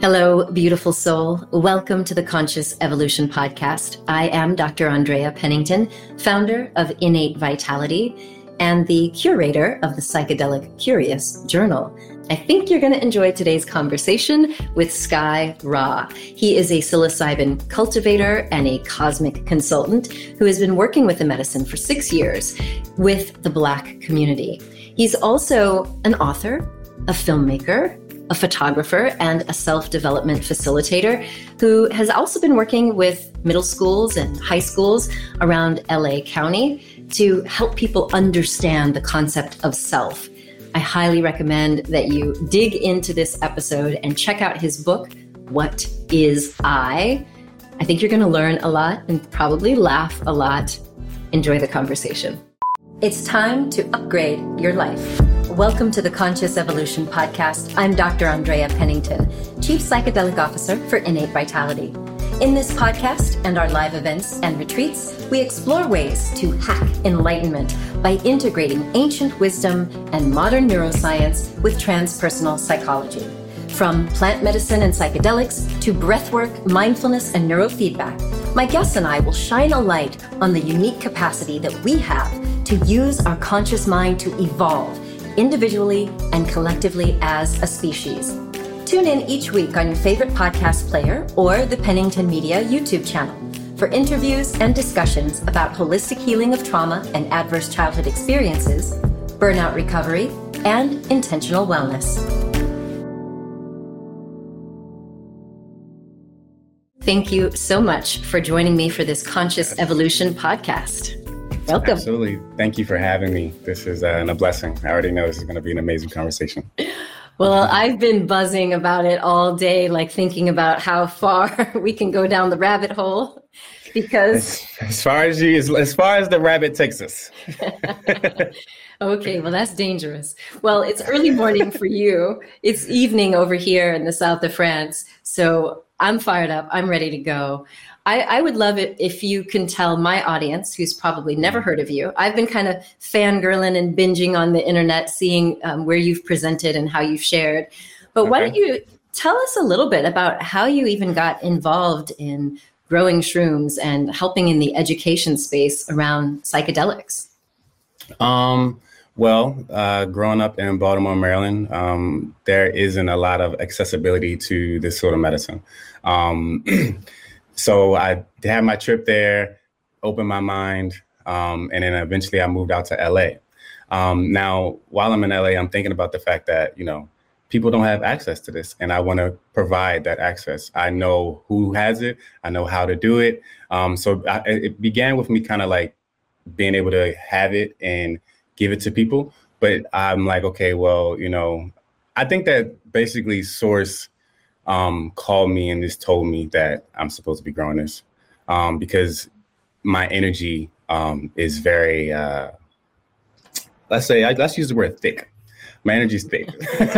Hello, beautiful soul. Welcome to the Conscious Evolution Podcast. I am Dr. Andrea Pennington, founder of Innate Vitality and the curator of the Psychedelic Curious Journal. I think you're going to enjoy today's conversation with Sky Ra. He is a psilocybin cultivator and a cosmic consultant who has been working with the medicine for 6 years with the Black community. He's also an author, a filmmaker, a photographer, and a self-development facilitator who has also been working with middle schools and high schools around LA County to help people understand the concept of self. I highly recommend that you dig into this episode and check out his book, What Is I? I think you're going to learn a lot and probably laugh a lot. Enjoy the conversation. It's time to upgrade your life. Welcome to the Conscious Evolution Podcast. I'm Dr. Andrea Pennington, Chief Psychedelic Officer for Innate Vitality. In this podcast and our live events and retreats, we explore ways to hack enlightenment by integrating ancient wisdom and modern neuroscience with transpersonal psychology. From plant medicine and psychedelics to breathwork, mindfulness, and neurofeedback, my guests and I will shine a light on the unique capacity that we have to use our conscious mind to evolve individually and collectively as a species. Tune in each week on your favorite podcast player or the Pennington Media YouTube channel for interviews and discussions about holistic healing of trauma and adverse childhood experiences, burnout recovery, and intentional wellness. Thank you so much for joining me for this Conscious Evolution podcast. Welcome. Absolutely. Thank you for having me. This is a blessing. I already know this is going to be an amazing conversation. Well, I've been buzzing about it all day, like thinking about how far we can go down the rabbit hole because as far as the rabbit takes us. Okay, well, that's dangerous. Well, it's early morning for you. It's evening over here in the south of France. So I'm fired up. I'm ready to go. I would love it if you can tell my audience, who's probably never heard of you. I've been kind of fangirling and binging on the internet, seeing where you've presented and how you've shared. But Why don't you tell us a little bit about how you even got involved in growing shrooms and helping in the education space around psychedelics? Growing up in Baltimore, Maryland, there isn't a lot of accessibility to this sort of medicine. So I had my trip there, opened my mind, and then eventually I moved out to LA. Now, while I'm in LA, I'm thinking about the fact that, people don't have access to this, and I want to provide that access. I know who has it. I know how to do it. It began with me kind of like being able to have it and give it to people. But I'm like, okay, well, I think that basically Source called me and just told me that I'm supposed to be growing this because my energy is very, let's use the word thick. My energy is thick.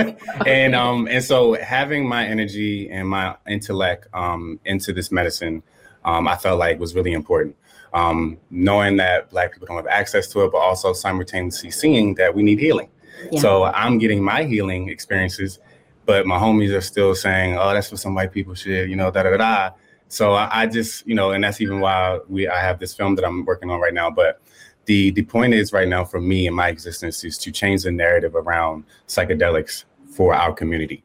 and so having my energy and my intellect into this medicine, I felt like was really important. Knowing that Black people don't have access to it, but also simultaneously seeing that we need healing. Yeah. So I'm getting my healing experiences, but my homies are still saying, oh, that's what some white people should, da-da-da-da. So I just, and that's even why I have this film that I'm working on right now. But the point is right now for me and my existence is to change the narrative around psychedelics for our community.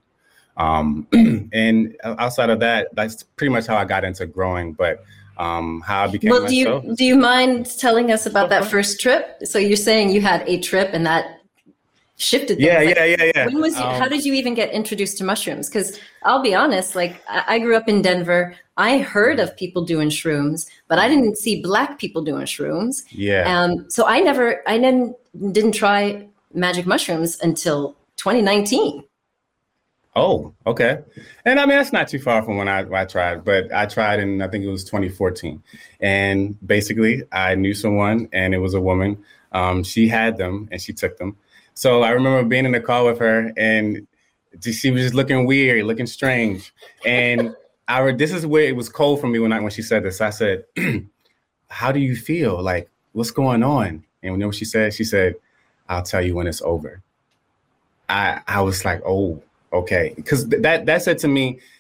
And outside of that, that's pretty much how I got into growing. But how I became myself. Do you mind telling us about that first trip? So you're saying you had a trip and that shifted things. Yeah. When was how did you even get introduced to mushrooms? Because I'll be honest, like I grew up in Denver. I heard of people doing shrooms, but I didn't see Black people doing shrooms. Yeah. So I didn't try magic mushrooms until 2019. Oh, okay. And I mean, that's not too far from when I tried, but I tried in, I think it was 2014. And basically I knew someone and it was a woman. She had them and she took them. So I remember being in the car with her and she was just looking weird, looking strange. And this is where it was cold for me when she said this. I said, how do you feel? Like, what's going on? And you know what she said? She said, I'll tell you when it's over. I was like, oh, okay. Because that said to me,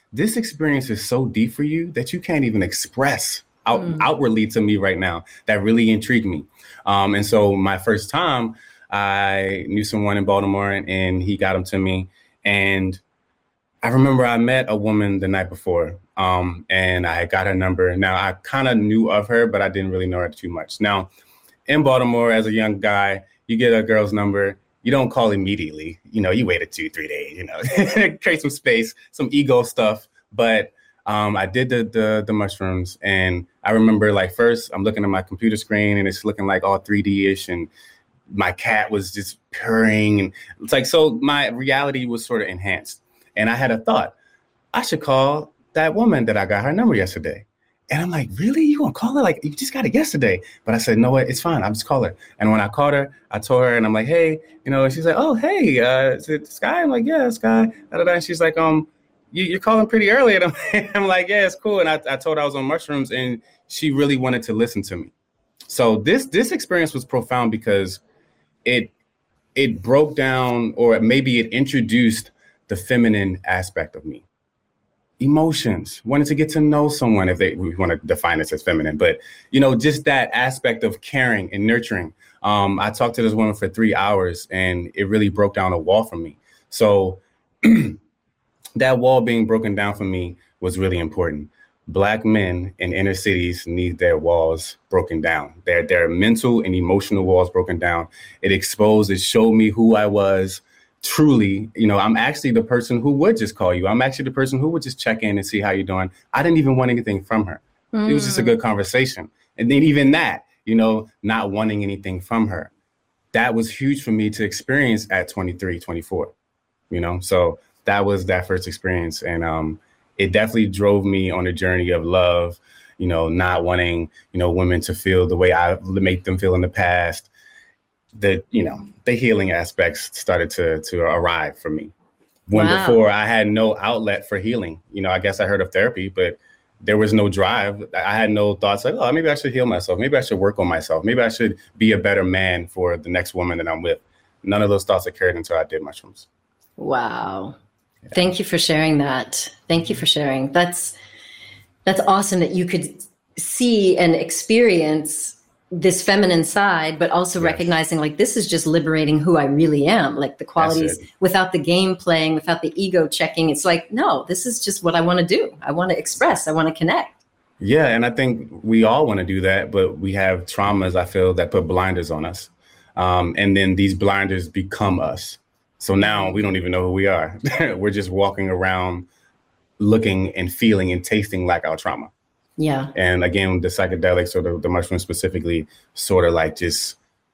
this experience is so deep for you that you can't even express outwardly to me right now. That really intrigued me. And so my first time, I knew someone in Baltimore, and he got him to me. And I remember I met a woman the night before, and I got her number. Now, I kind of knew of her, but I didn't really know her too much. Now, in Baltimore, as a young guy, you get a girl's number. You don't call immediately. You wait 2-3 days, create some space, some ego stuff. But I did the mushrooms, and I remember, like, first I'm looking at my computer screen and it's looking like all 3D-ish, and my cat was just purring, and it's like, so my reality was sort of enhanced. And I had a thought, I should call that woman that I got her number yesterday. And I'm like, really? You gonna call her? Like, you just got it yesterday. But I said, no, it's fine. I'll just call her. And when I called her, I told her, and I'm like, hey, she's like, oh, hey, is it Sky? I'm like, yeah, Sky. And she's like, you're calling pretty early. And I'm like, yeah, it's cool. And I told her I was on mushrooms, and she really wanted to listen to me. So this experience was profound because it broke down, or maybe it introduced the feminine aspect of me. Emotions, wanted to get to know someone, if we want to define this as feminine, but just that aspect of caring and nurturing. I talked to this woman for 3 hours, and it really broke down a wall for me. So that wall being broken down for me was really important. Black men in inner cities need their walls broken down. Their mental and emotional walls broken down. It showed me who I was. Truly, I'm actually the person who would just call you. I'm actually the person who would just check in and see how you're doing. I didn't even want anything from her. It was just a good conversation. And then even that, not wanting anything from her, that was huge for me to experience at 23, 24, so that was that first experience. And it definitely drove me on a journey of love, not wanting, women to feel the way I make them feel in the past. The healing aspects started to arrive for me. When before I had no outlet for healing. I guess I heard of therapy, but there was no drive. I had no thoughts like, oh, maybe I should heal myself. Maybe I should work on myself. Maybe I should be a better man for the next woman that I'm with. None of those thoughts occurred until I did mushrooms. Wow. Yeah. Thank you for sharing that. Thank you for sharing. That's awesome that you could see and experience this feminine side, but also recognizing, like, this is just liberating who I really am, like the qualities without the game playing, without the ego checking. It's like, no, this is just what I want to do. I want to express, I want to connect. Yeah. And I think we all want to do that, but we have traumas, I feel, that put blinders on us. And then these blinders become us. So now we don't even know who we are. We're just walking around looking and feeling and tasting like our trauma. Yeah. And again, the psychedelics, or the mushrooms specifically, sort of like just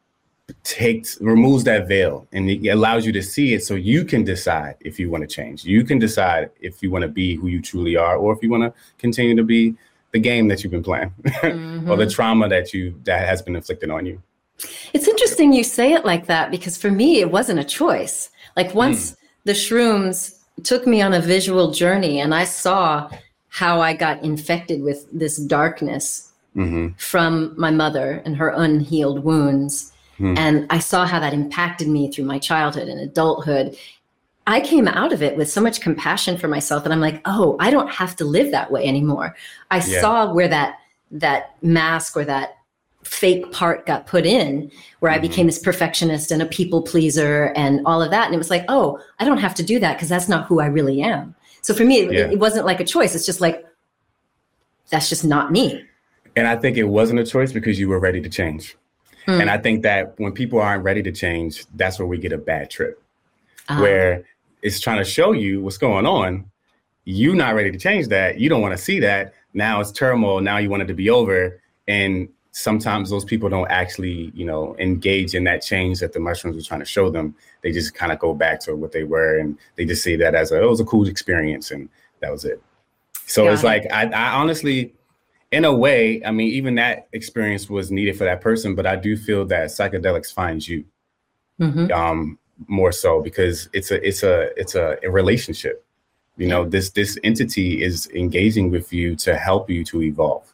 removes that veil, and it allows you to see it, so you can decide if you want to change. You can decide if you want to be who you truly are, or if you want to continue to be the game that you've been playing, or the trauma that has been inflicted on you. It's interesting you say it like that, because for me, it wasn't a choice. Like, once the shrooms took me on a visual journey, and I saw how I got infected with this darkness from my mother and her unhealed wounds. And I saw how that impacted me through my childhood and adulthood. I came out of it with so much compassion for myself. And I'm like, oh, I don't have to live that way anymore. I saw where that mask or that fake part got put in, where I became this perfectionist and a people pleaser and all of that. And it was like, oh, I don't have to do that, because that's not who I really am. So for me, it wasn't like a choice. It's just like, that's just not me. And I think it wasn't a choice because you were ready to change. And I think that when people aren't ready to change, that's where we get a bad trip, where it's trying to show you what's going on. You're not ready to change that. You don't want to see that. Now it's turmoil. Now you want it to be over. And sometimes those people don't actually, engage in that change that the mushrooms were trying to show them. They just kind of go back to what they were, and they just see that as it was a cool experience, and that was it. So it's like, I honestly, in a way, I mean, even that experience was needed for that person, but I do feel that psychedelics finds you more so, because it's a relationship. This entity is engaging with you to help you to evolve.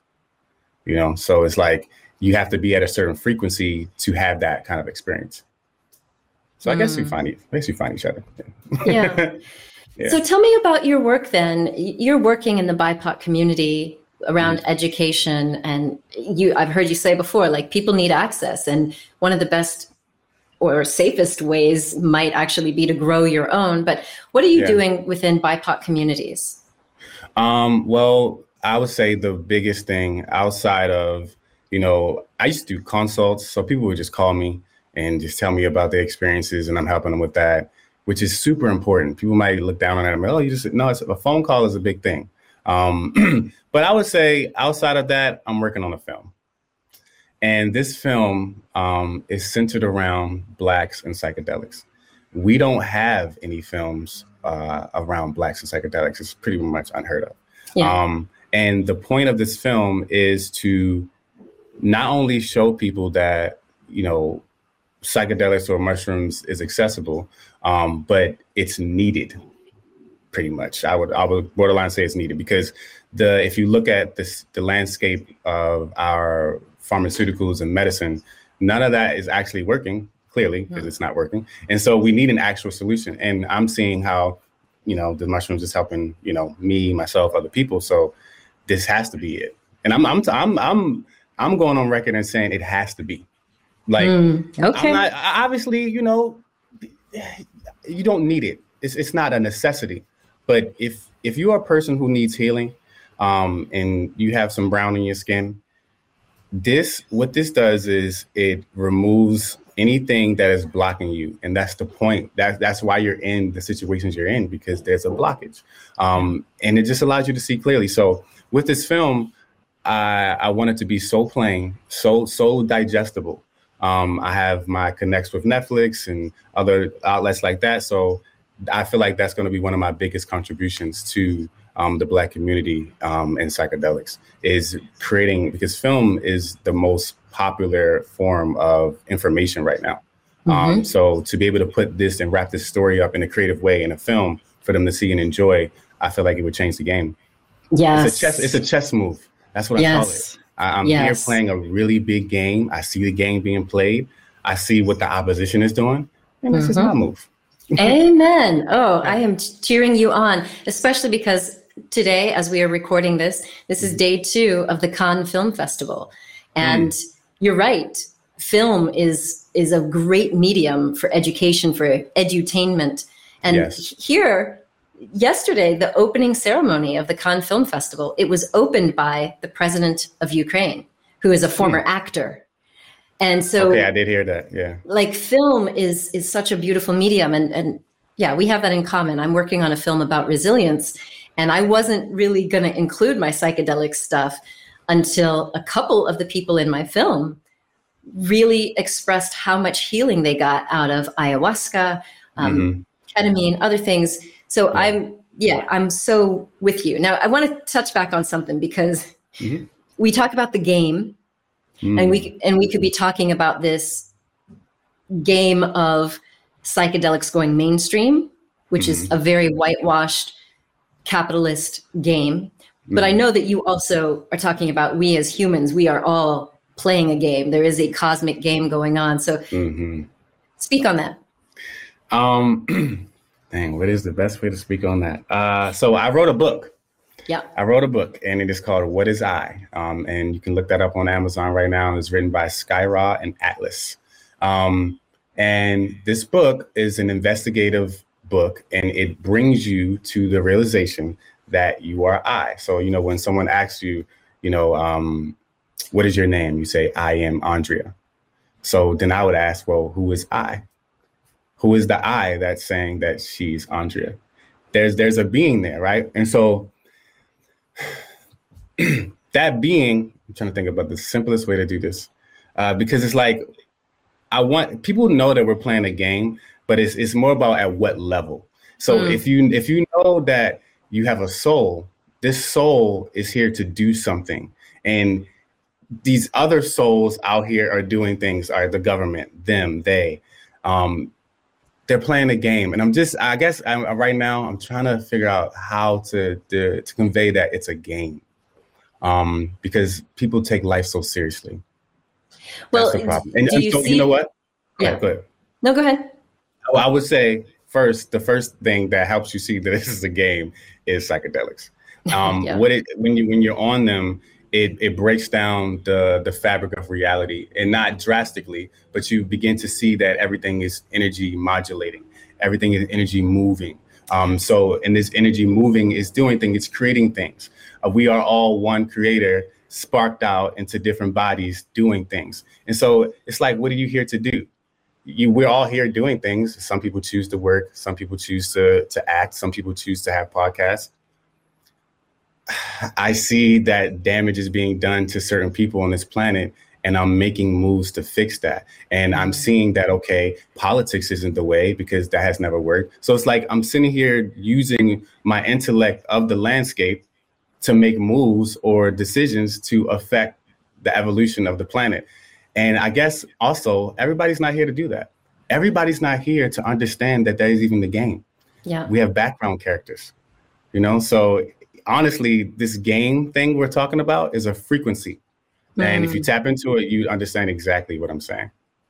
So it's like you have to be at a certain frequency to have that kind of experience. So I guess we find each other. Yeah. Yeah. So tell me about your work then. You're working in the BIPOC community around education, and I've heard you say before, like, people need access, and one of the best or safest ways might actually be to grow your own. But what are you doing within BIPOC communities? Well, I would say the biggest thing outside of, I used to do consults. So people would just call me and just tell me about their experiences, and I'm helping them with that, which is super important. People might look down on it and go, no, a phone call is a big thing. But I would say outside of that, I'm working on a film. And this film is centered around Blacks and psychedelics. We don't have any films around Blacks and psychedelics. It's pretty much unheard of. Yeah. And the point of this film is to not only show people that, psychedelics or mushrooms is accessible, but it's needed. Pretty much, I would borderline say it's needed, because if you look at the landscape of our pharmaceuticals and medicine, none of that is actually working, clearly, because it's not working. And so we need an actual solution. And I'm seeing how, the mushrooms is helping, me, myself, other people. So this has to be it. And I'm going on record and saying it has to be. Like, okay. I'm not, obviously, you don't need it. It's not a necessity. But if you are a person who needs healing, and you have some brown in your skin, what this does is it removes anything that is blocking you. And that's the point. That's why you're in the situations you're in, because there's a blockage. And it just allows you to see clearly. So with this film, I want it to be so plain, so digestible. I have my connects with Netflix and other outlets like that. So I feel like that's going to be one of my biggest contributions to the Black community and psychedelics, is creating, because film is the most popular form of information right now. So to be able to put this and wrap this story up in a creative way in a film for them to see and enjoy, I feel like it would change the game. Yes. It's a chess move. That's what I call it. I'm here playing a really big game. I see the game being played. I see what the opposition is doing. And this is my move. Amen. Oh, I am cheering you on, especially because today, as we are recording this is day 2 of the Cannes Film Festival. And you're right. Film is a great medium for education, for edutainment. And here, yesterday, the opening ceremony of the Cannes Film Festival, it was opened by the president of Ukraine, who is a former actor. And so, okay, I did hear that. Yeah. Like, film is such a beautiful medium. And yeah, we have that in common. I'm working on a film about resilience, and I wasn't really going to include my psychedelic stuff until a couple of the people in my film really expressed how much healing they got out of ayahuasca, ketamine, other things. So I'm so with you. Now, I want to touch back on something, because we talk about the game. And we could be talking about this game of psychedelics going mainstream, which is a very whitewashed capitalist game. But I know that you also are talking about, we as humans, we are all playing a game. There is a cosmic game going on. So speak on that. Dang, what is the best way to speak on that? So I wrote a book. Yeah, I wrote a book, and it is called What is I? And you can look that up on Amazon right now. It's written by Sky Ra and Atlas. And this book is an investigative book, and it brings you to the realization that you are I. So, when someone asks you, what is your name? You say, I am Andrea. So then I would ask, well, who is I? Who is the I that's saying that she's Andrea? There's a being there, right? And so that being, I'm trying to think about the simplest way to do this, because it's like, I want people to know that we're playing a game, but it's more about at what level. So if you know that you have a soul, this soul is here to do something, and these other souls out here are doing things, are the government, them, they, they're playing a game. And right now I'm trying to figure out how to convey that it's a game. Because people take life so seriously. Well, that's the problem. And so, you know what? Yeah. Go ahead. No, go ahead. I would say the first thing that helps you see that this is a game is psychedelics. Yeah. When you're on them, it breaks down the fabric of reality, and not drastically, but you begin to see that everything is energy modulating, everything is energy moving. And this energy moving is doing things, it's creating things. We are all one creator sparked out into different bodies doing things. And so it's like, what are you here to do? We're all here doing things. Some people choose to work. Some people choose to act. Some people choose to have podcasts. I see that damage is being done to certain people on this planet, and I'm making moves to fix that. And I'm seeing that, okay, politics isn't the way, because that has never worked. So it's like I'm sitting here using my intellect of the landscape to make moves or decisions to affect the evolution of the planet. And I guess also everybody's not here to do that. Everybody's not here to understand that is even the game. Yeah. We have background characters, so honestly, this game thing we're talking about is a frequency. And if you tap into it, you understand exactly what I'm saying.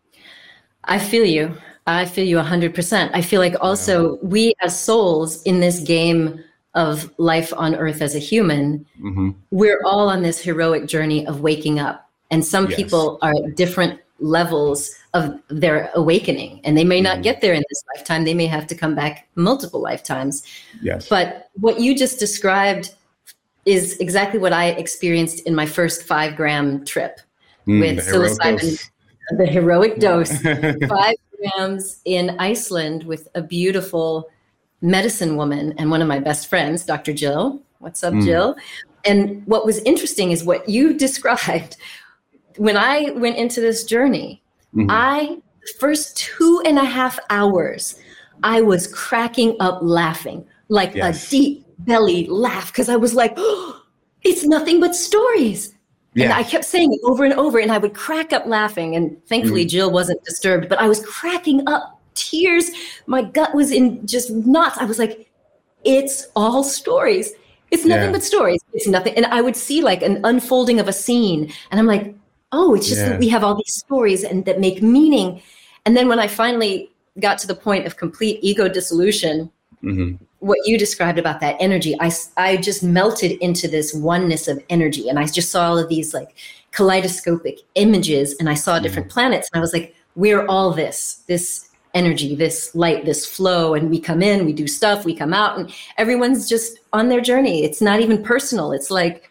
I feel you 100%. I feel like also we as souls in this game of life on Earth as a human, we're all on this heroic journey of waking up. And some people are at different levels of their awakening, and they may not get there in this lifetime. They may have to come back multiple lifetimes. Yes. But what you just described is exactly what I experienced in my first 5-gram trip with psilocybin, the heroic dose, 5 grams in Iceland with a beautiful medicine woman and one of my best friends, Dr. Jill. What's up, Jill? And what was interesting is what you described. When I went into this journey, the first 2.5 hours, I was cracking up laughing, like a deep belly laugh, because I was like, oh, it's nothing but stories. Yeah. And I kept saying it over and over, and I would crack up laughing. And thankfully, Jill wasn't disturbed, but I was cracking up, tears. My gut was in just knots. I was like, it's all stories. It's nothing but stories. It's nothing. And I would see like an unfolding of a scene, and I'm like, oh, it's just that we have all these stories and that make meaning. And then when I finally got to the point of complete ego dissolution, what you described about that energy, I just melted into this oneness of energy. And I just saw all of these like kaleidoscopic images, and I saw different planets. And I was like, we're all this energy, this light, this flow. And we come in, we do stuff, we come out, and everyone's just on their journey. It's not even personal. It's like,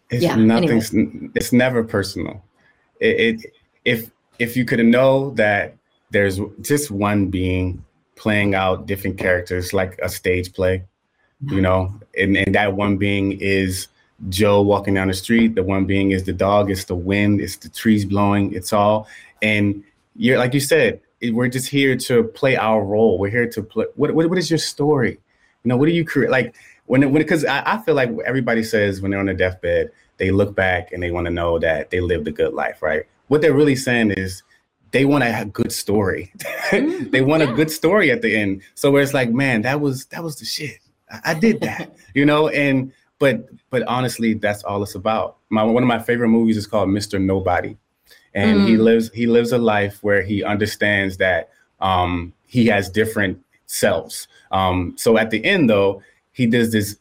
it's never personal. If you could know that there's just one being playing out different characters like a stage play, and that one being is Joe walking down the street. The one being is the dog. It's the wind. It's the trees blowing. It's all. And you're, like you said, we're just here to play our role. We're here to play. What is your story? What do you create? Like because I feel like everybody says when they're on their deathbed, they look back and they want to know that they lived a good life, right? What they're really saying is they want a good story. They want a good story at the end. So where it's like, man, that was the shit. I did that, and but honestly, that's all it's about. One of my favorite movies is called Mr. Nobody. And he lives a life where he understands that he has different selves. So at the end, though, he does this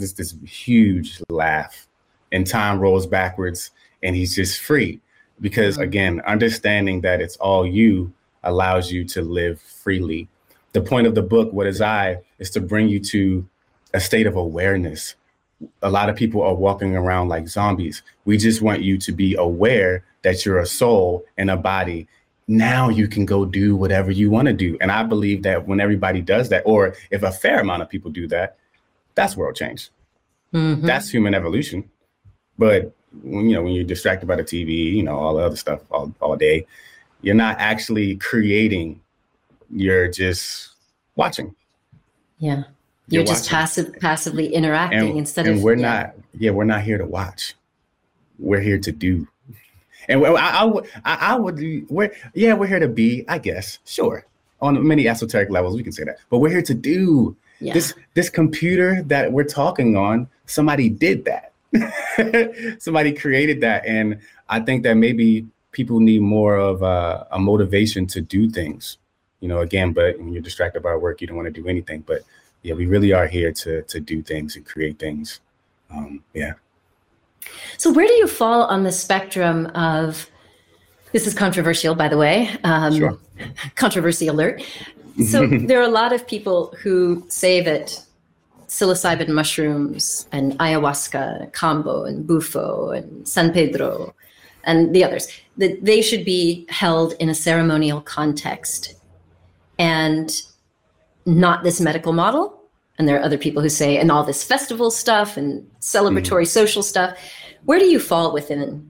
huge laugh, and time rolls backwards, and he's just free. Because, again, understanding that it's all you allows you to live freely. The point of the book, What Is I, is to bring you to a state of awareness. A lot of people are walking around like zombies. We just want you to be aware that you're a soul in a body. Now you can go do whatever you want to do. And I believe that when everybody does that, or if a fair amount of people do that, that's world change. That's human evolution. But when you're distracted by the TV, all the other stuff all day, you're not actually creating. You're just watching. Yeah. You're just passively interacting instead of. And we're not here to watch. We're here to do. And I would do. We're here to be, I guess. Sure. On many esoteric levels, we can say that. But we're here to do. Yeah. This computer that we're talking on, somebody did that. Somebody created that. And I think that maybe people need more of a motivation to do things, again, but when you're distracted by work, you don't want to do anything. But yeah, we really are here to do things and create things. Yeah. So where do you fall on the spectrum of, this is controversial, by the way, Sure. Controversy alert. So there are a lot of people who say that psilocybin mushrooms and ayahuasca, Kambo and Bufo and San Pedro and the others, that they should be held in a ceremonial context and not this medical model. And there are other people who say, and all this festival stuff and celebratory social stuff. Where do you fall within?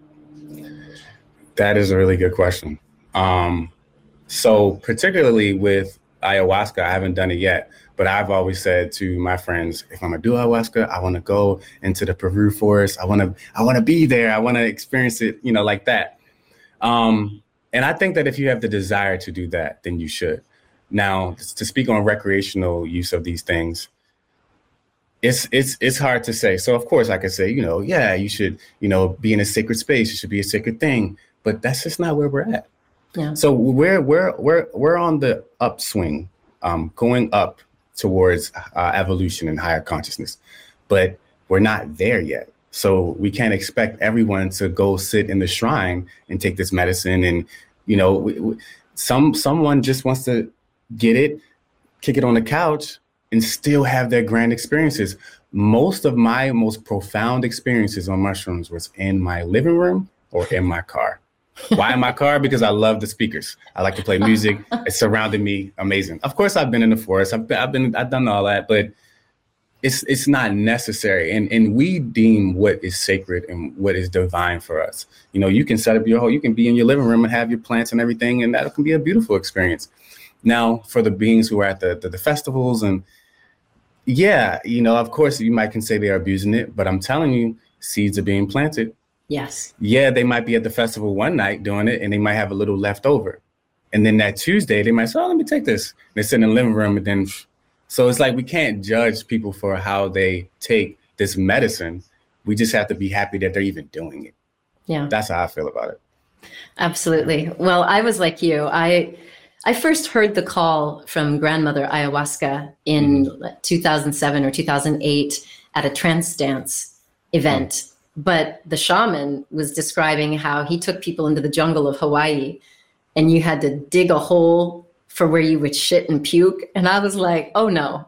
That is a really good question. So particularly with ayahuasca, I haven't done it yet, but I've always said to my friends, if I'm gonna do ayahuasca, I want to go into the Peru forest. I want to be there. I want to experience it, like that. And I think that if you have the desire to do that, then you should. Now, to speak on recreational use of these things, it's hard to say. So of course I could say, yeah, you should, be in a sacred space. It should be a sacred thing, but that's just not where we're at. Yeah. So we're on the upswing, going up towards evolution and higher consciousness, but we're not there yet. So we can't expect everyone to go sit in the shrine and take this medicine. And, someone just wants to get it, kick it on the couch and still have their grand experiences. Most of my most profound experiences on mushrooms was in my living room or in my car. Why in my car? Because I love the speakers. I like to play music. It surrounded me. Amazing. Of course, I've been in the forest. I've done all that, but it's not necessary. And we deem what is sacred and what is divine for us. You can set up you can be in your living room and have your plants and everything, and that can be a beautiful experience. Now, for the beings who are at the festivals and yeah, of course you might can say they are abusing it, but I'm telling you, seeds are being planted. Yes. Yeah, they might be at the festival one night doing it and they might have a little left over. And then that Tuesday, they might say, let me take this. And they sit in the living room and then, so it's like we can't judge people for how they take this medicine. We just have to be happy that they're even doing it. Yeah. That's how I feel about it. Absolutely. Well, I was like you. I first heard the call from grandmother ayahuasca in 2007 or 2008 at a trance dance event. But the shaman was describing how he took people into the jungle of Hawaii and you had to dig a hole for where you would shit and puke. And I was like, oh no.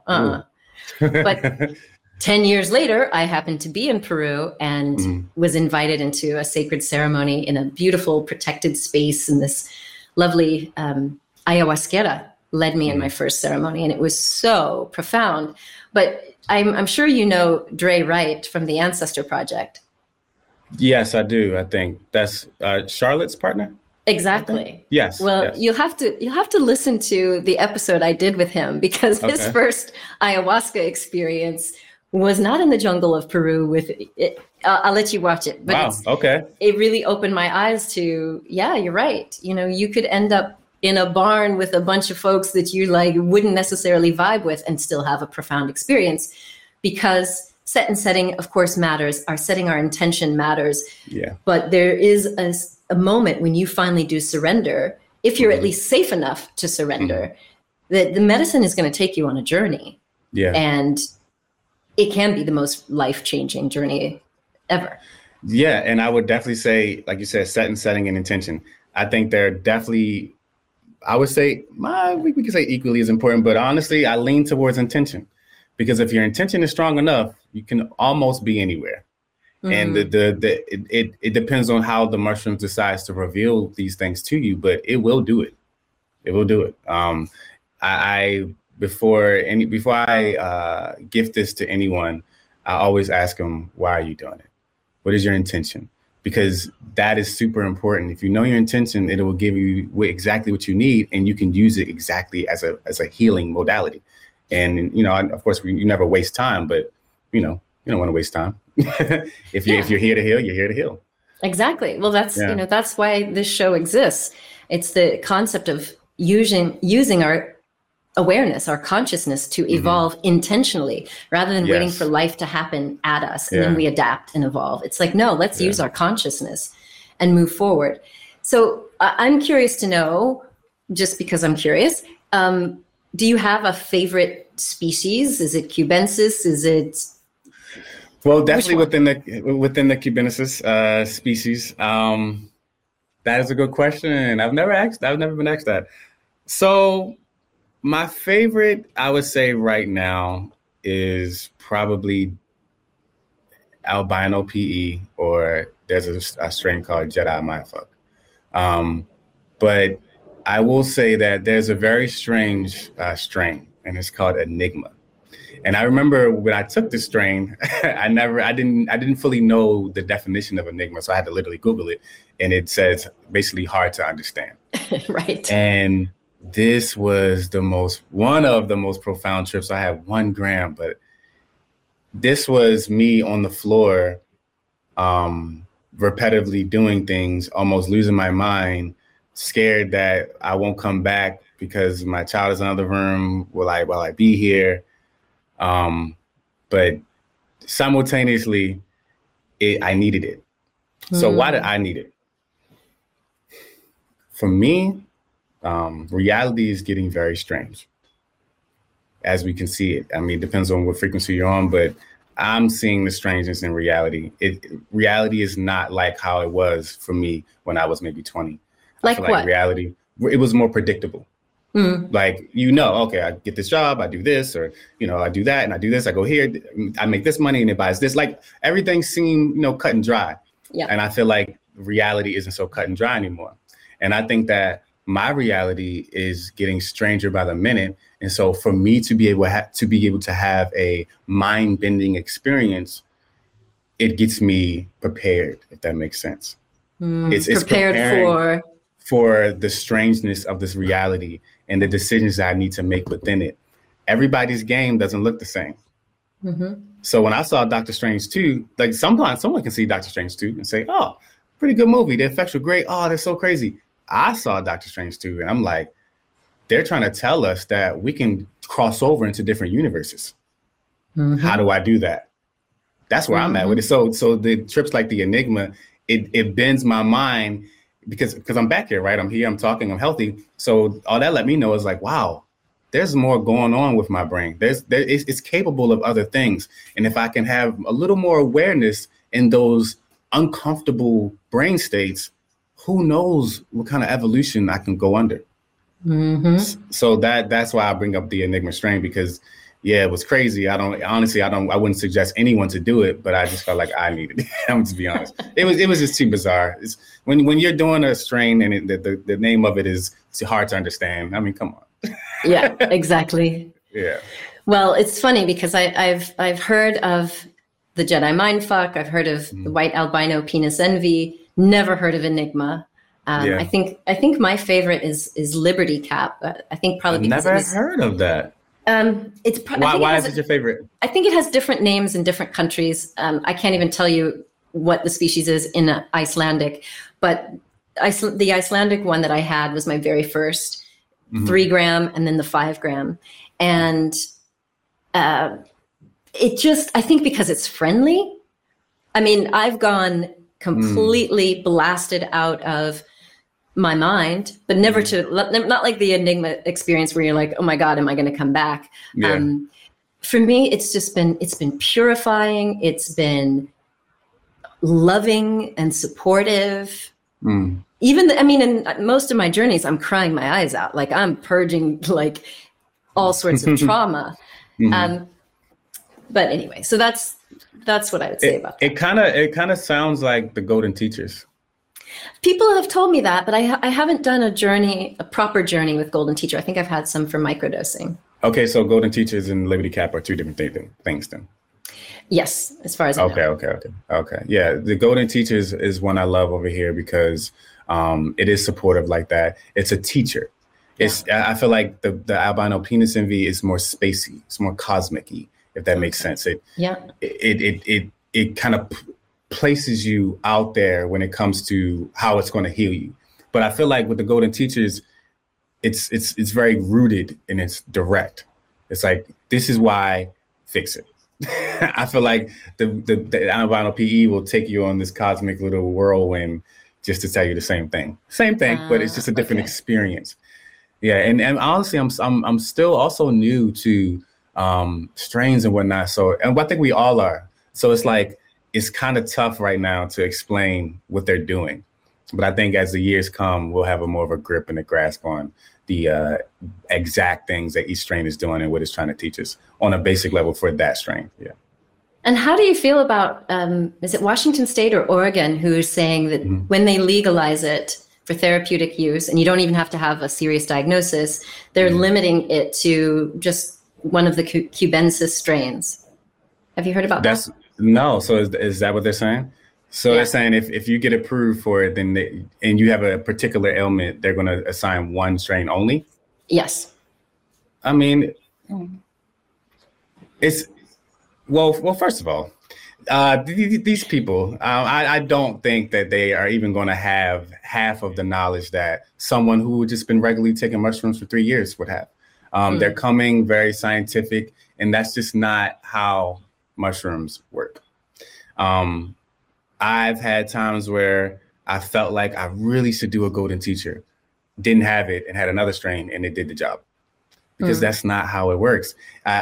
But 10 years later, I happened to be in Peru and was invited into a sacred ceremony in a beautiful protected space. And this lovely ayahuasquera led me in my first ceremony. And it was so profound. But I'm sure you know Dre Wright from the Ancestor Project. Yes, I do. I think that's Charlotte's partner. Exactly. Yes. Well, yes. you'll have to listen to the episode I did with him because his first ayahuasca experience was not in the jungle of Peru with it. I'll let you watch it. But it really opened my eyes to, yeah, you're right. You could end up in a barn with a bunch of folks that you wouldn't necessarily vibe with and still have a profound experience because set and setting, of course, matters. Our setting, our intention matters. Yeah. But there is a moment when you finally do surrender, if you're at least safe enough to surrender, that the medicine is going to take you on a journey. Yeah. And it can be the most life-changing journey ever. Yeah. And I would definitely say, like you said, set and setting and intention. I think they're definitely, I would say, we could say equally as important, but honestly, I lean towards intention. Because if your intention is strong enough, you can almost be anywhere. And it depends on how the mushroom decides to reveal these things to you, but it will do it. It will do it. Before I gift this to anyone, I always ask them, why are you doing it? What is your intention? Because that is super important. If you know your intention, it will give you exactly what you need, and you can use it exactly as a healing modality. And, of course, you never waste time, but, you don't want to waste time. If you're here to heal, you're here to heal. Exactly. Well, that's why this show exists. It's the concept of using our awareness, our consciousness to evolve intentionally rather than waiting for life to happen at us and then we adapt and evolve. It's like, no, let's use our consciousness and move forward. So I'm curious to know, just because I'm curious. Do you have a favorite species? Is it cubensis? Is it? Well, definitely within the cubensis species. That is a good question. I've never been asked that. So my favorite, I would say right now, is probably albino PE, or there's a strain called Jedi Mindfuck. But I will say that there's a very strange strain, and it's called Enigma. And I remember when I took this strain, I didn't fully know the definition of Enigma, so I had to literally Google it, and it says basically hard to understand. Right. And this was one of the most profound trips. I had 1 gram, but this was me on the floor, repetitively doing things, almost losing my mind, scared that I won't come back because my child is in another room. Will I be here? But simultaneously, I needed it. So why did I need it? For me, reality is getting very strange, as we can see it. I mean, it depends on what frequency you're on, but I'm seeing the strangeness in reality. Reality is not like how it was for me when I was maybe 20. Like what? Reality, it was more predictable. Like, okay, I get this job, I do this, or, I do that and I do this, I go here, I make this money and it buys this. Like everything seemed, cut and dry. Yeah. And I feel like reality isn't so cut and dry anymore. And I think that my reality is getting stranger by the minute. And so for me to be able to have a mind-bending experience, it gets me prepared, if that makes sense. It's prepared for the strangeness of this reality and the decisions that I need to make within it. Everybody's game doesn't look the same. So when I saw Doctor Strange 2, like sometimes someone can see Doctor Strange 2 and say, oh, pretty good movie. The effects were great. Oh, they're so crazy. I saw Doctor Strange 2 and I'm like, they're trying to tell us that we can cross over into different universes. How do I do that? That's where I'm at with it. So the trips like the Enigma, it bends my mind because I'm back here, right? I'm here, I'm talking, I'm healthy. So all that let me know is like, wow, there's more going on with my brain. It's capable of other things. And if I can have a little more awareness in those uncomfortable brain states, who knows what kind of evolution I can go under. So that's why I bring up the Enigma strain, because it was crazy. I wouldn't suggest anyone to do it, but I just felt like I needed it. I'm just be honest. It was just too bizarre. It's when you're doing a strain and the name of it is hard to understand. I mean, come on. Yeah, exactly. Yeah. Well, it's funny because I've heard of the Jedi Mindfuck. I've heard of the white albino penis envy. Never heard of Enigma. I think my favorite is Liberty Cap. I think probably because never heard of that. Why is it your favorite? I think it has different names in different countries. I can't even tell you what the species is in Icelandic, but the Icelandic one that I had was my very first 3 gram and then the 5 gram. And I think because it's friendly. I mean, I've gone completely blasted out of my mind, but never not like the Enigma experience where you're like, oh my God, am I going to come back? Yeah. For me, it's been purifying. It's been loving and supportive. Even in most of my journeys, I'm crying my eyes out. Like I'm purging like all sorts of trauma. But anyway, so that's what I would say about that. It kind of sounds like the Golden Teachers. People have told me that, but I haven't done a proper journey with Golden Teacher. I think I've had some for microdosing. Okay, so Golden Teachers and Liberty Cap are two different things then. Yes, as far as I know. Okay. Yeah, the Golden Teachers is one I love over here because it is supportive like that. It's a teacher. I feel like the albino penis envy is more spacey. It's more cosmic-y, if that makes sense. It kind of places you out there when it comes to how it's going to heal you. But I feel like with the Golden Teachers, it's very rooted and it's direct. It's like, this is why, fix it. I feel like the albino PE will take you on this cosmic little whirlwind just to tell you the same thing, but it's just a different experience. Yeah, and honestly, I'm still also new to strains and whatnot. So, and I think we all are. So it's like it's kind of tough right now to explain what they're doing. But I think as the years come, we'll have a more of a grip and a grasp on the exact things that each strain is doing and what it's trying to teach us on a basic level for that strain. Yeah. And how do you feel about, is it Washington State or Oregon who's saying that when they legalize it for therapeutic use, and you don't even have to have a serious diagnosis, they're limiting it to just one of the cubensis strains? Have you heard about that? No. So is that what they're saying? So they're saying if you get approved for it, then and you have a particular ailment, they're going to assign one strain only? Yes. I mean, it's, well, first of all, these people, I don't think that they are even going to have half of the knowledge that someone who had just been regularly taking mushrooms for 3 years would have. They're coming very scientific, and that's just not how mushrooms work. I've had times where I felt like I really should do a golden teacher, didn't have it, and had another strain, and it did the job. Because that's not how it works.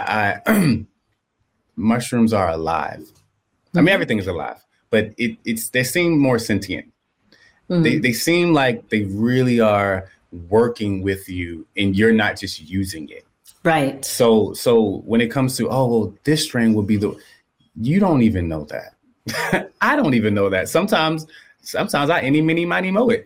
Mushrooms are alive. I mean, everything is alive, but they seem more sentient. They seem like they really are working with you, and you're not just using it. Right. So when it comes to, oh, well, this strain will be you don't even know that. I don't even know that. Sometimes I any, mini, miny, moe it.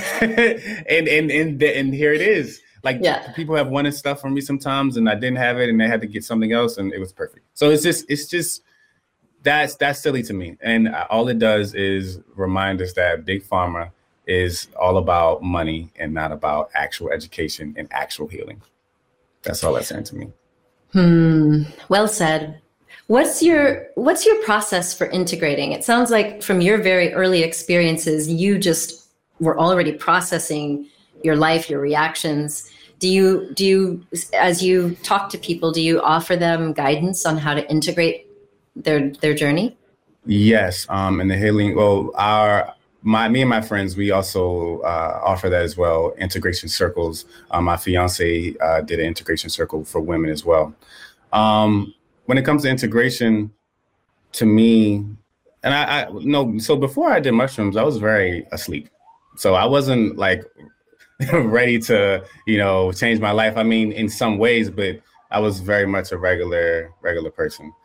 and here it is. Like people have wanted stuff from me sometimes, and I didn't have it, and they had to get something else, and it was perfect. So it's just that's silly to me. And all it does is remind us that Big Pharma is all about money and not about actual education and actual healing. That's all that's saying to me. Well said. What's your process for integrating? It sounds like from your very early experiences, you just were already processing your life, your reactions. Do you, as you talk to people, do you offer them guidance on how to integrate their journey? Yes. And the healing, well, me and my friends, we also offer that as well. Integration circles. My fiance did an integration circle for women as well. When it comes to integration, to me, and I no, so before I did mushrooms, I was very asleep. So I wasn't like ready to, change my life. I mean, in some ways, but I was very much a regular person.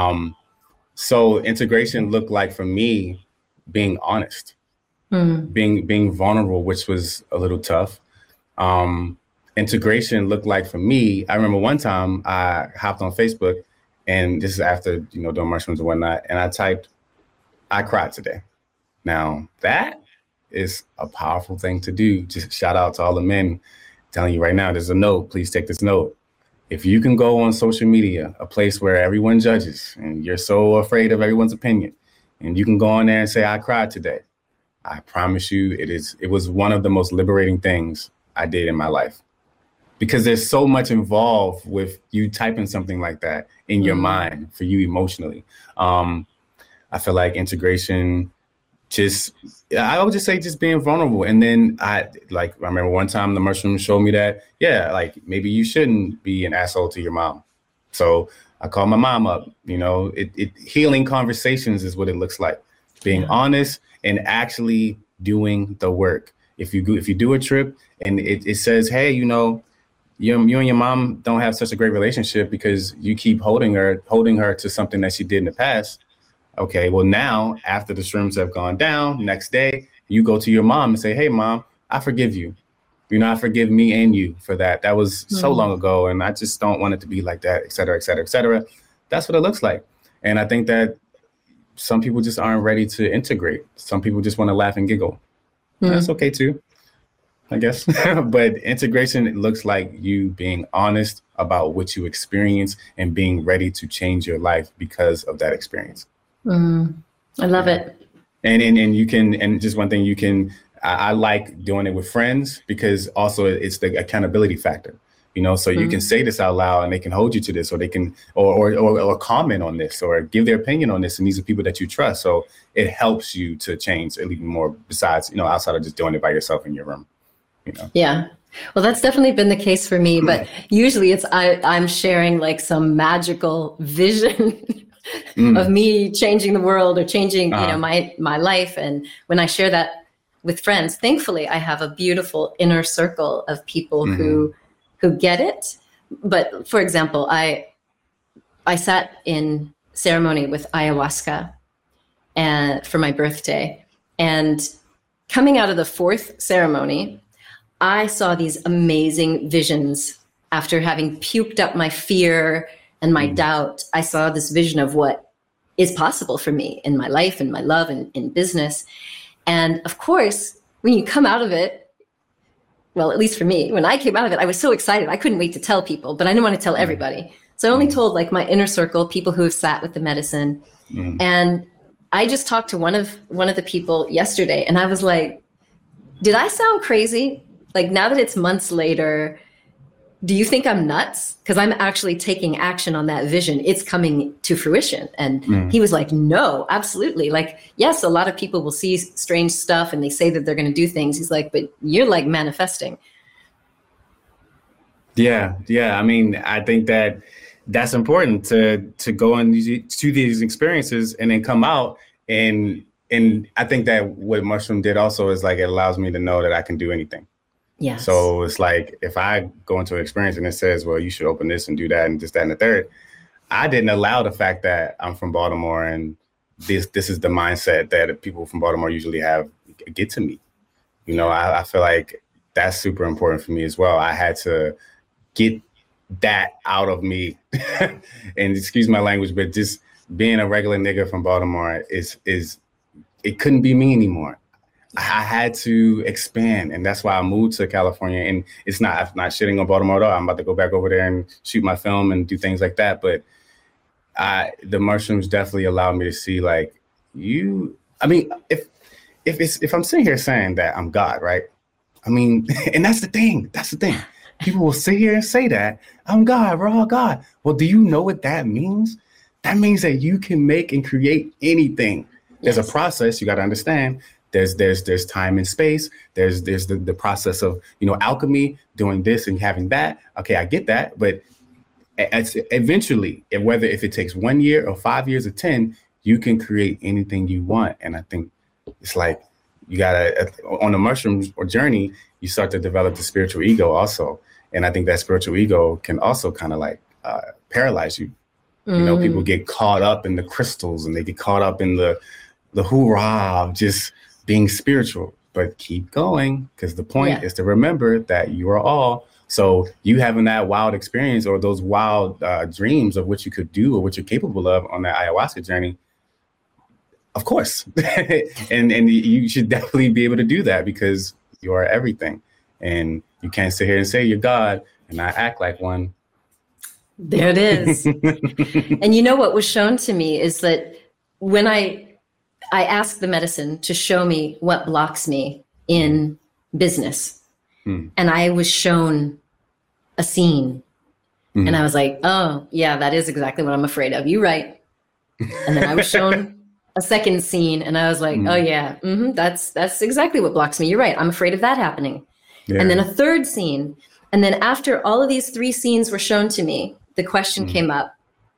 So integration looked like for me being honest, being vulnerable, which was a little tough. Integration looked like for me, I remember one time I hopped on Facebook, and this is after, doing mushrooms and whatnot, and I typed, "I cried today." Now that is a powerful thing to do. Just shout out to all the men telling you right now, there's a note, please take this note. If you can go on social media, a place where everyone judges and you're so afraid of everyone's opinion, and you can go on there and say, "I cried today," I promise you it was one of the most liberating things I did in my life. Because there's so much involved with you typing something like that in your mind for you emotionally. I feel like integration, I would just say just being vulnerable. And then I remember one time the mushrooms showed me that, maybe you shouldn't be an asshole to your mom. So I called my mom up, healing conversations is what it looks like. Being honest and actually doing the work. If you do a trip and it says, hey, you and your mom don't have such a great relationship because you keep holding her to something that she did in the past. Okay, well now after the shrooms have gone down, next day you go to your mom and say, "Hey mom, I forgive you. I forgive me and you for that. That was so long ago, and I just don't want it to be like that, et cetera, et cetera, et cetera." That's what it looks like. And I think that some people just aren't ready to integrate. Some people just want to laugh and giggle. That's okay too, I guess. But integration, it looks like you being honest about what you experience and being ready to change your life because of that experience. I love it. And you can, and just one thing I like doing it with friends because also it's the accountability factor, so you can say this out loud and they can hold you to this, or they can, or comment on this or give their opinion on this. And these are people that you trust. So it helps you to change a little more besides, outside of just doing it by yourself in your room. Yeah. Well, that's definitely been the case for me, but usually I'm sharing like some magical vision of me changing the world or changing, my life. And when I share that with friends, thankfully I have a beautiful inner circle of people who get it. But for example, I sat in ceremony with ayahuasca for my birthday, and coming out of the fourth ceremony, I saw these amazing visions after having puked up my fear and my doubt. I saw this vision of what is possible for me in my life and my love and in business. And of course, when you come out of it, well, at least for me, when I came out of it, I was so excited. I couldn't wait to tell people, but I didn't want to tell everybody. So I only told like my inner circle, people who have sat with the medicine. And I just talked to one of the people yesterday, and I was like, did I sound crazy? Like, now that it's months later, do you think I'm nuts? Because I'm actually taking action on that vision. It's coming to fruition. And he was like, no, absolutely. Like, yes, a lot of people will see strange stuff and they say that they're going to do things. He's like, but you're like manifesting. Yeah. I mean, I think that's important to go into these experiences and then come out. And I think that what Mushroom did also is like, it allows me to know that I can do anything. Yes. So it's like, if I go into an experience and it says, well, you should open this and do that and this, that, and the third, I didn't allow the fact that I'm from Baltimore and this is the mindset that people from Baltimore usually have get to me. I feel like that's super important for me as well. I had to get that out of me. And excuse my language, but just being a regular nigga from Baltimore is it couldn't be me anymore. I had to expand, and that's why I moved to California. And I'm not shitting on Baltimore at all. I'm about to go back over there and shoot my film and do things like that. But the mushrooms definitely allowed me to see, like, if I'm sitting here saying that I'm God, right? I mean, and that's the thing. People will sit here and say that I'm God, we're all God. Well, do you know what that means? That means that you can make and create anything. There's a process you got to understand. There's time and space. There's the process of, alchemy, doing this and having that. Okay, I get that. But eventually, if it takes 1 year or 5 years or 10, you can create anything you want. And I think it's like, you gotta, on the mushrooms or journey, you start to develop the spiritual ego also. And I think that spiritual ego can also kind of like paralyze you. People get caught up in the crystals and they get caught up in the hoorah of just being spiritual, but keep going, because the point is to remember that you are all. So you having that wild experience or those wild dreams of what you could do or what you're capable of on that ayahuasca journey, of course. and you should definitely be able to do that because you are everything. And you can't sit here and say you're God and not act like one. There it is. And what was shown to me is that when I asked the medicine to show me what blocks me in business. And I was shown a scene. And I was like, oh, yeah, that is exactly what I'm afraid of. You're right. And then I was shown a second scene and I was like, oh, yeah, that's exactly what blocks me. You're right. I'm afraid of that happening. Yeah. And then a third scene. And then after all of these three scenes were shown to me, the question came up,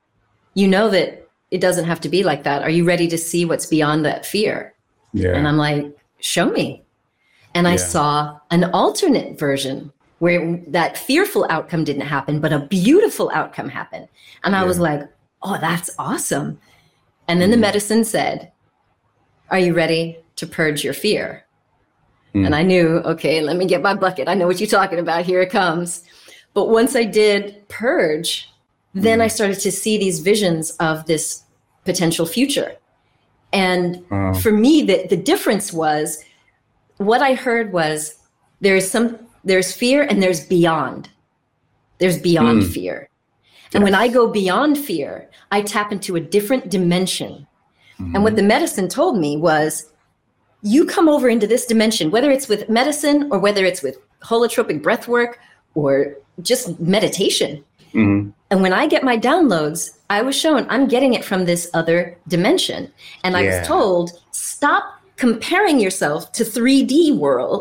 that it doesn't have to be like that. Are you ready to see what's beyond that fear? Yeah. And I'm like, show me. And I saw an alternate version where that fearful outcome didn't happen, but a beautiful outcome happened. And I was like, oh, that's awesome. And then the medicine said, are you ready to purge your fear? And I knew, okay, let me get my bucket. I know what you're talking about. Here it comes. But once I did purge, then I started to see these visions of this potential future. And for me, the difference was, what I heard was there's fear and there's beyond. There's beyond fear. And when I go beyond fear, I tap into a different dimension. And what the medicine told me was, you come over into this dimension, whether it's with medicine or whether it's with holotropic breath work or just meditation. And when I get my downloads, I was shown I'm getting it from this other dimension. And I was told, stop comparing yourself to 3D world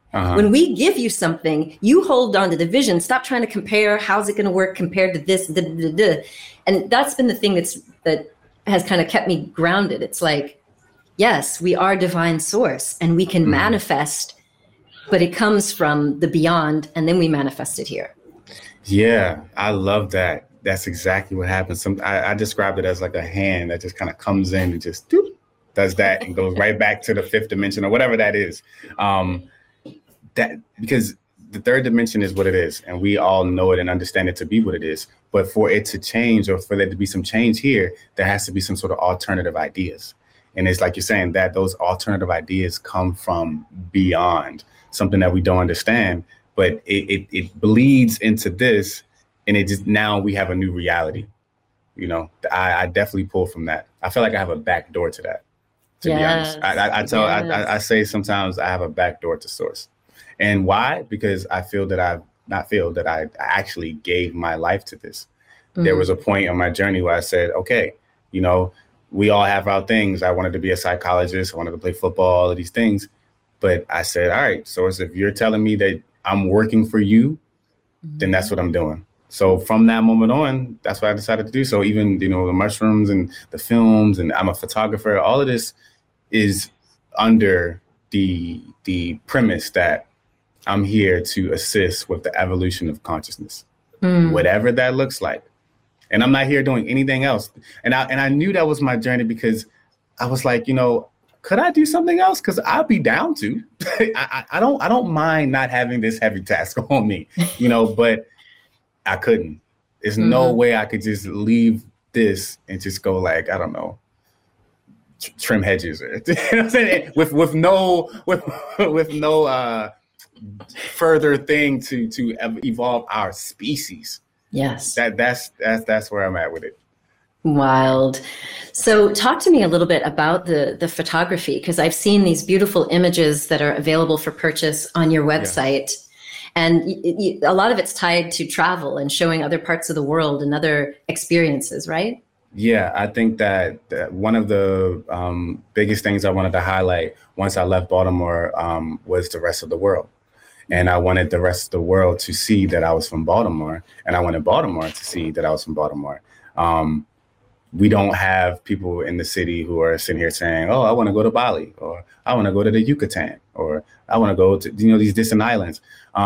When we give you something, you hold on to the vision. Stop trying to compare. How's it going to work compared to this? And that's been the thing that has kind of kept me grounded. It's like, yes, we are divine source and we can manifest, but it comes from the beyond, and then we manifest it here. Yeah, I love that. That's exactly what happens. I described it as like a hand that just kind of comes in and just does that and goes right back to the fifth dimension or whatever that is. That because the third dimension is what it is, and we all know it and understand it to be what it is. But for it to change, or for there to be some change here, there has to be some sort of alternative ideas. And it's like you're saying, that those alternative ideas come from beyond, something that we don't understand, but it bleeds into this, and it just, now we have a new reality. You know, I definitely pull from that. I feel like I have a back door to that, to be honest. I say sometimes I have a back door to source. And why? Because I feel that I actually gave my life to this. There was a point on my journey where I said, okay, you know, we all have our things. I wanted to be a psychologist. I wanted to play football, all of these things. But I said, all right, Source, if you're telling me that I'm working for you, then that's what I'm doing. So from that moment on, that's what I decided to do. So even, you know, the mushrooms and the films, and I'm a photographer, all of this is under the premise that I'm here to assist with the evolution of consciousness, whatever that looks like. And I'm not here doing anything else. And I knew that was my journey, because I was like, you know, could I do something else? Because I'd be down to. I don't mind not having this heavy task on me, you know, but I couldn't. There's no way I could just leave this and just go like, I don't know, trim hedges, or, you know what I'm saying? with no further thing to evolve our species. Yes. That's where I'm at with it. Wild. So talk to me a little bit about the photography, because I've seen these beautiful images that are available for purchase on your website. Yeah. And a lot of it's tied to travel and showing other parts of the world and other experiences, right? Yeah, I think that one of the biggest things I wanted to highlight once I left Baltimore was the rest of the world. And I wanted the rest of the world to see that I was from Baltimore, and I wanted Baltimore to see that I was from Baltimore. We don't have people in the city who are sitting here saying, oh, I want to go to Bali, or I want to go to the Yucatan, or I want to go to, you know, these distant islands.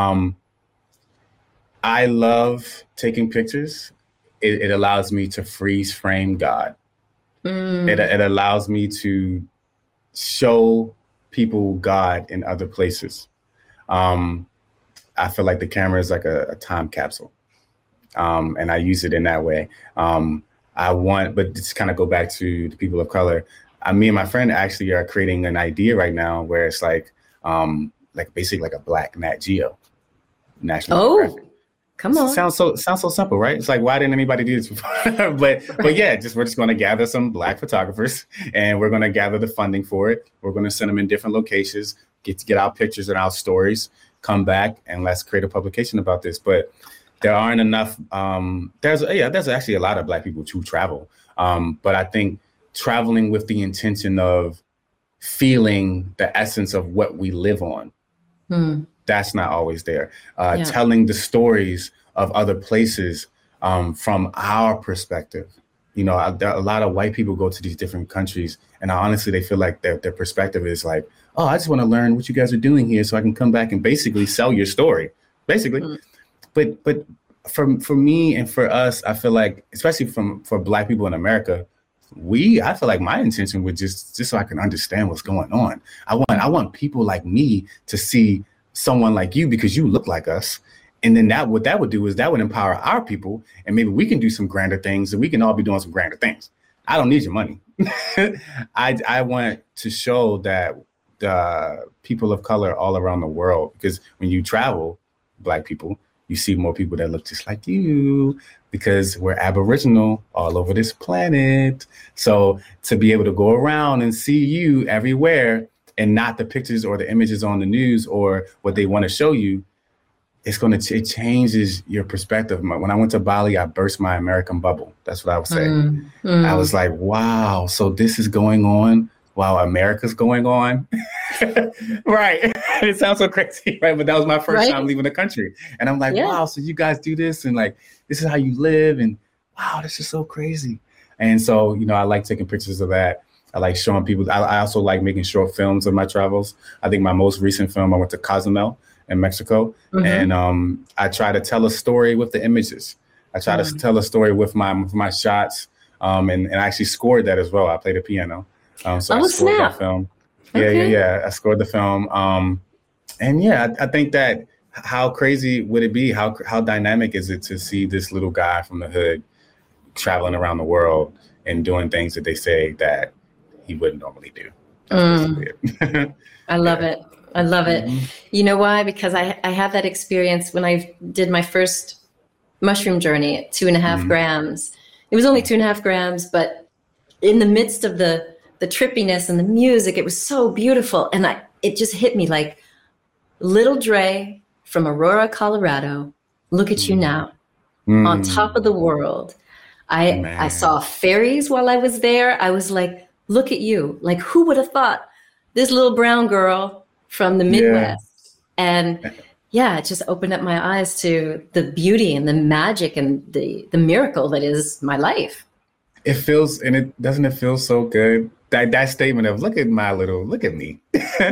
I love taking pictures. It allows me to freeze frame God. It allows me to show people God in other places. I feel like the camera is like a time capsule. And I use it in that way. But just kind of go back to the people of color. Me and my friend actually are creating an idea right now where it's like basically like a Black Nat Geo, National Geographic. Come on. Sounds so simple, right? It's like, why didn't anybody do this before? but yeah, we're just going to gather some Black photographers, and we're going to gather the funding for it. We're going to send them in different locations, get our pictures and our stories, come back, and let's create a publication about this. But there aren't enough. There's actually a lot of Black people who travel. But I think traveling with the intention of feeling the essence of what we live on, that's not always there. Telling the stories of other places from our perspective. You know, a lot of white people go to these different countries, and honestly, they feel like their perspective is like, oh, I just want to learn what you guys are doing here so I can come back and basically sell your story, basically. But for me and for us, I feel like, especially for Black people in America, I feel like my intention was just so I can understand what's going on. I want people like me to see someone like you because you look like us. And then what that would do is that would empower our people, and maybe we can do some grander things, and we can all be doing some grander things. I don't need your money. I want to show that the people of color all around the world, because when you travel, Black people, you see more people that look just like you, because we're Aboriginal all over this planet. So to be able to go around and see you everywhere, and not the pictures or the images on the news or what they want to show you, it changes your perspective. When I went to Bali, I burst my American bubble. That's what I would say. I was like, wow, so this is going on while America's going on. Right. It sounds so crazy, right? But that was my first Right? time leaving the country. And I'm like, Yeah. wow, so you guys do this and like, this is how you live. And wow, this is so crazy. And so, I like taking pictures of that. I like showing people. I also like making short films of my travels. I think my most recent film, I went to Cozumel in Mexico. And I try to tell a story with the images. I try to tell a story with my shots. And I actually scored that as well. I played the piano. So I scored that film. Yeah. I scored the film. And yeah, I think that how crazy would it be? How dynamic is it to see this little guy from the hood traveling around the world and doing things that they say that he wouldn't normally do? That's it. I love it. I love it. You know why? Because I have that experience when I did my first mushroom journey at 2.5 grams. It was only 2.5 grams, but in the midst of the trippiness and the music, it was so beautiful. And it just hit me like, little Dre from Aurora, Colorado, look at you now, on top of the world. I saw fairies while I was there. I was like, look at you. Like, who would have thought this little brown girl from the Midwest? And yeah, it just opened up my eyes to the beauty and the magic and the miracle that is my life. It feels, and doesn't it feel so good? That statement of look at me. Look at me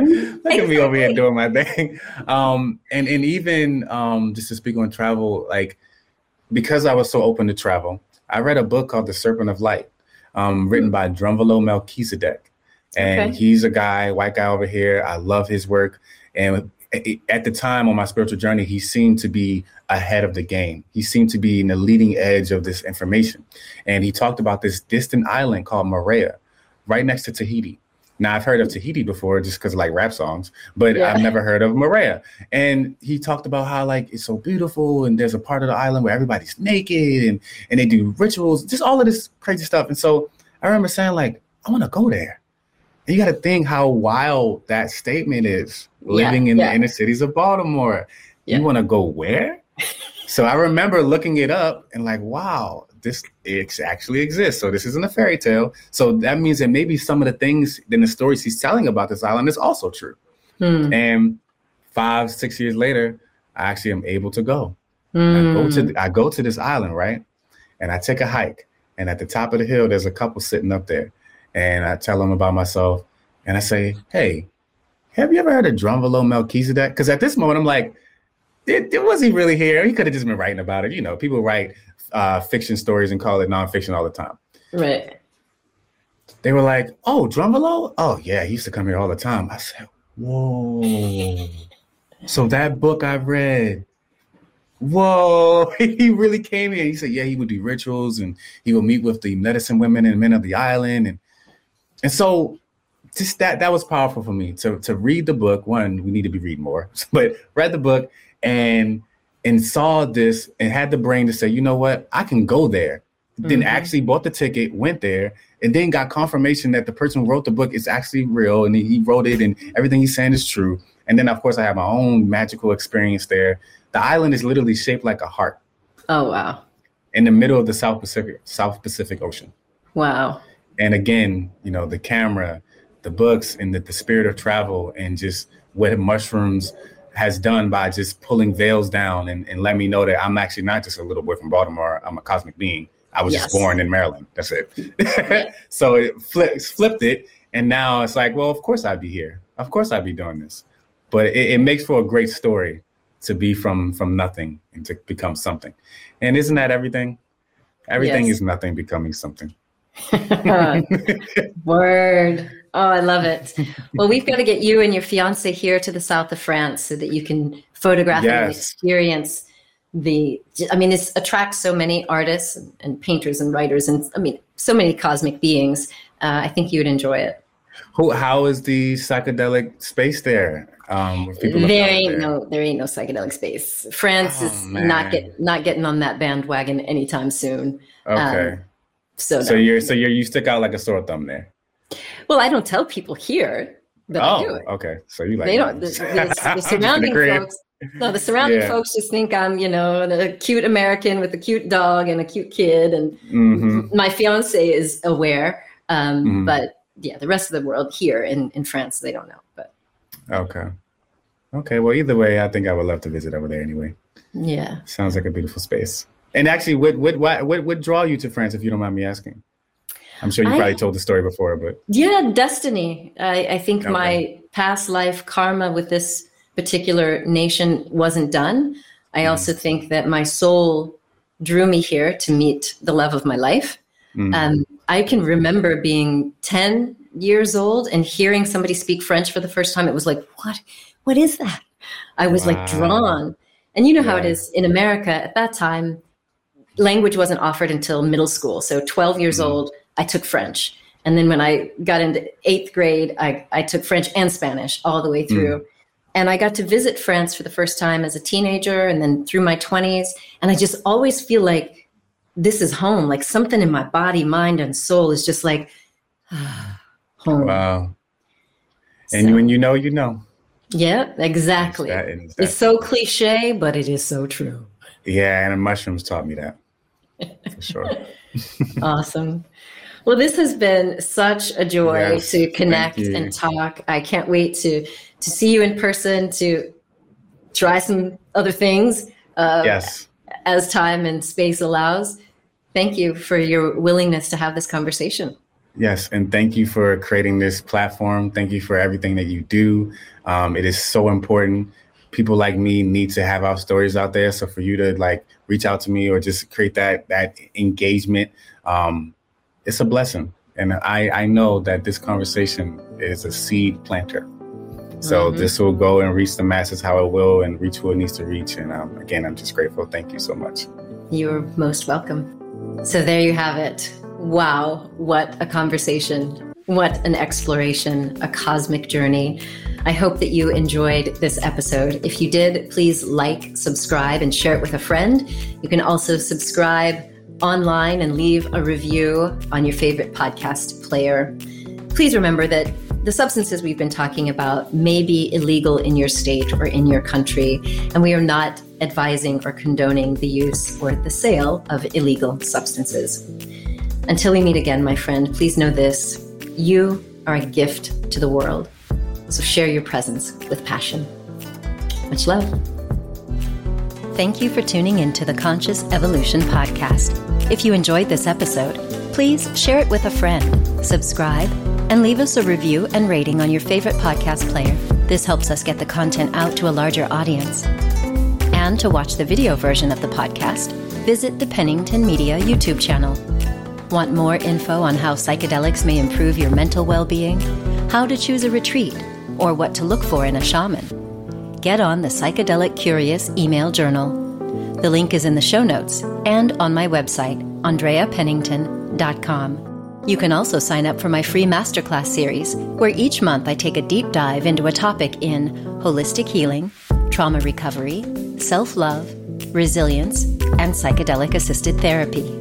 over here doing my thing. And even just to speak on travel, like, because I was so open to travel, I read a book called The Serpent of Light, written by Drunvalo Melchizedek. And he's a guy, white guy over here. I love his work. And at the time on my spiritual journey, he seemed to be ahead of the game. He seemed to be in the leading edge of this information. And he talked about this distant island called Moorea, right next to Tahiti. Now, I've heard of Tahiti before just because of like rap songs, but I've never heard of Moorea. And he talked about how like it's so beautiful and there's a part of the island where everybody's naked and they do rituals, just all of this crazy stuff. And so I remember saying like, I want to go there. And you got to think how wild that statement is, living in the inner cities of Baltimore. You want to go where? So I remember looking it up and like, wow, it actually exists. So this isn't a fairy tale. So that means that maybe some of the things in the stories he's telling about this island is also true. And 5-6 years later, I actually am able to go. I go to this island, right? And I take a hike. And at the top of the hill, there's a couple sitting up there. And I tell them about myself. And I say, hey, have you ever heard of Drunvalo Melchizedek? Because at this moment, I'm like, was he really here? He could have just been writing about it. You know, people write fiction stories and call it nonfiction all the time. Right. They were like, oh, Drunvalo? Oh, yeah, he used to come here all the time. I said, whoa. So that book I read, whoa, he really came here. He said, yeah, he would do rituals and he would meet with the medicine women and men of the island. And so just that was powerful for me to read the book. One, we need to be reading more, but read the book and saw this and had the brain to say, you know what, I can go there. Then actually bought the ticket, went there, and then got confirmation that the person who wrote the book is actually real and he wrote it and everything he's saying is true. And then, of course, I have my own magical experience there. The island is literally shaped like a heart. Oh, wow. In the middle of the South Pacific Ocean. Wow. And again, you know, the camera, the books, and the spirit of travel and just what mushrooms has done by just pulling veils down and let me know that I'm actually not just a little boy from Baltimore. I'm a cosmic being. I was just born in Maryland. That's it. So it flipped it. And now it's like, well, of course I'd be here. Of course I'd be doing this. But it makes for a great story to be from nothing and to become something. And isn't that everything? Everything is nothing becoming something. Word. Oh, I love it. Well, we've got to get you and your fiance here to the south of France so that you can photograph and experience this attracts so many artists and painters and writers and so many cosmic beings. I think you would enjoy it. How is the psychedelic space there? There ain't no psychedelic space. France is not getting on that bandwagon anytime soon. Okay. So you stick out like a sore thumb there. Well, I don't tell people here that I do it. Okay. So you like they don't. The surrounding folks. No, the surrounding folks just think I'm, a cute American with a cute dog and a cute kid, and my fiance is aware. But yeah, the rest of the world here in France, they don't know. But Okay. Okay. Well, either way, I think I would love to visit over there anyway. Yeah. Sounds like a beautiful space. And actually, what draw you to France, if you don't mind me asking? I'm sure you probably told the story before, but yeah, destiny. I think my past life karma with this particular nation wasn't done. I also think that my soul drew me here to meet the love of my life. I can remember being 10 years old and hearing somebody speak French for the first time. It was like, what is that? I was like drawn. And you know how it is in America at that time, language wasn't offered until middle school. So 12 years old, I took French. And then when I got into 8th grade, I took French and Spanish all the way through. And I got to visit France for the first time as a teenager and then through my 20s. And I just always feel like this is home. Like something in my body, mind, and soul is just like home. Wow. And when you know, you know. Yeah, exactly. It's so cliche, but it is so true. Yeah, and the mushrooms taught me that. For sure. Awesome. Well, this has been such a joy to connect and talk. I can't wait to see you in person, to try some other things as time and space allows. Thank you for your willingness to have this conversation. Yes, and thank you for creating this platform. Thank you for everything that you do. It is so important. People like me need to have our stories out there. So for you to reach out to me or just create that engagement, it's a blessing. And I know that this conversation is a seed planter. So this will go and reach the masses how it will and reach who it needs to reach. And again, I'm just grateful. Thank you so much. You're most welcome. So there you have it. Wow, what a conversation. What an exploration, a cosmic journey. I hope that you enjoyed this episode. If you did, please like, subscribe, and share it with a friend. You can also subscribe online and leave a review on your favorite podcast player. Please remember that the substances we've been talking about may be illegal in your state or in your country, and we are not advising or condoning the use or the sale of illegal substances. Until we meet again, my friend, please know this: you are a gift to the world. So share your presence with passion. Much love. Thank you for tuning in to the Conscious Evolution Podcast. If you enjoyed this episode, please share it with a friend, subscribe, and leave us a review and rating on your favorite podcast player. This helps us get the content out to a larger audience. And to watch the video version of the podcast, visit the Pennington Media YouTube channel. Want more info on how psychedelics may improve your mental well-being, how to choose a retreat, or what to look for in a shaman? Get on the Psychedelic Curious email journal. The link is in the show notes and on my website, andreapennington.com. You can also sign up for my free masterclass series, where each month I take a deep dive into a topic in holistic healing, trauma recovery, self-love, resilience, and psychedelic-assisted therapy.